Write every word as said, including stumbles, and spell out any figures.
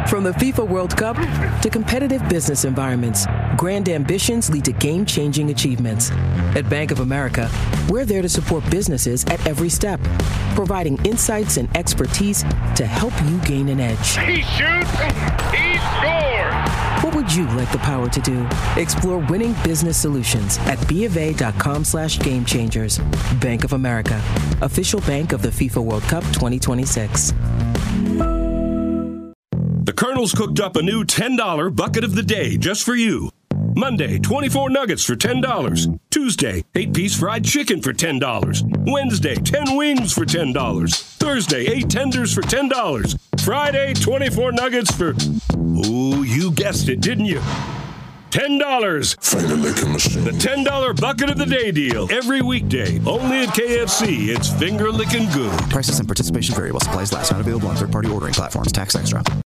From the FIFA World Cup to competitive business environments, grand ambitions lead to game-changing achievements. At Bank of America, we're there to support businesses at every step, providing insights and expertise to help you gain an edge. He shoots, he scores! What would you like the power to do? Explore winning business solutions at BofA.com slash game changers. Bank of America, official bank of the FIFA World Cup twenty twenty-six. The Colonel's cooked up a new ten dollar bucket of the day just for you. Monday, twenty-four nuggets for ten dollars. Tuesday, eight-piece fried chicken for ten dollars. Wednesday, ten wings for ten dollars. Thursday, eight tenders for ten dollars. Friday, twenty-four nuggets for... Ooh, you guessed it, didn't you? ten dollars. Finger licking machine. The ten dollar bucket of the day deal. Every weekday. Only at K F C. It's finger licking good. Prices and participation variable. Supplies last. Not available on third-party ordering platforms. Tax extra.